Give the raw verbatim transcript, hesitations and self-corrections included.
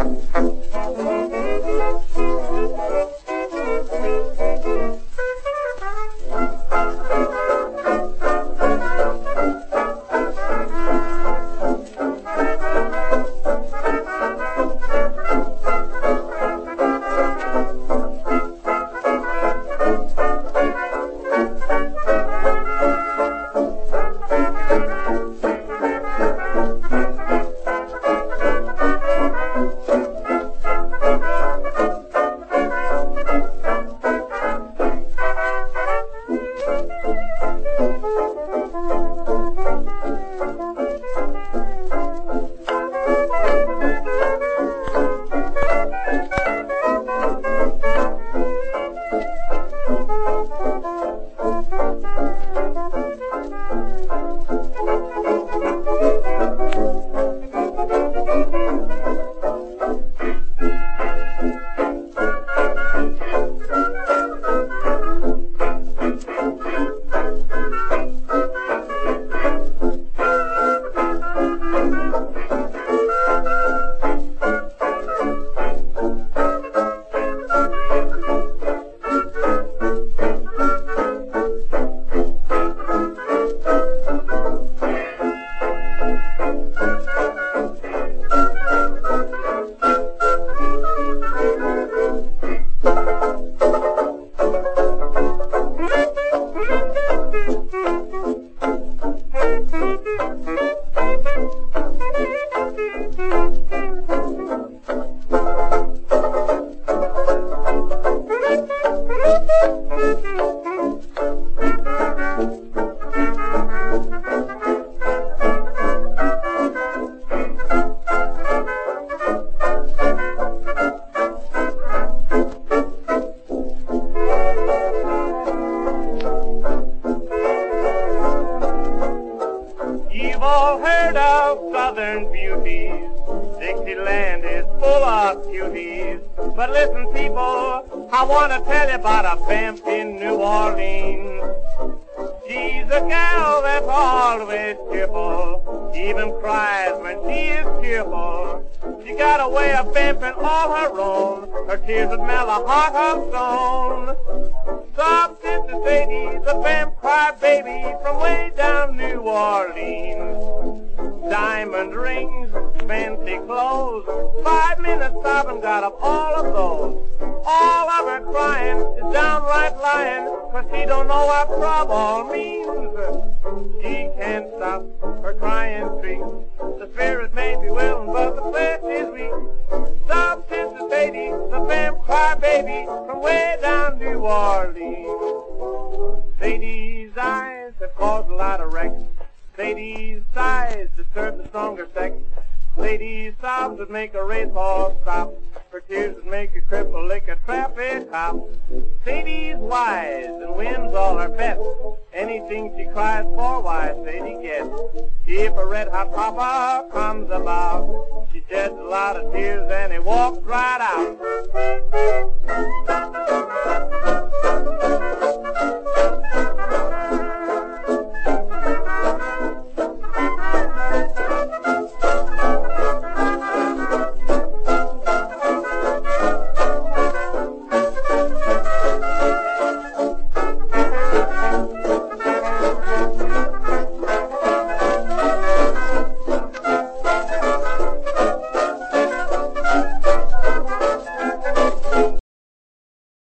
You've all heard of southern beauties. Dixieland is full of cuties. But listen, people, I want to tell you about a vamp in New Orleans. She's a gal that's always cheerful, even cries when she is cheerful. She got a way of vamping all her own. Her tears would melt a heart of stone. Sob Sister Sadie, the vamp cry baby from way down New Orleans. Diamond rings, fancy clothes, five minutes sobbing got up all of those. All of her crying is downright lying, 'cause she don't know what trouble means. She can't stop her crying streak. The spirit may be willing, but the flesh is weak. Sob Sister Sadie, the vamp cry baby from way down New Orleans. Sadie's eyes have caused a lot of wrecks. Sadie's sighs disturb the stronger sex. Sadie's sobs would make a racehorse stop. Her tears would make a cripple lick a traffic cop. Sadie's wise and wins all her bets. Anything she cries for, why, Sadie gets. If a red-hot papa comes about, she sheds a lot of tears and he walks right out.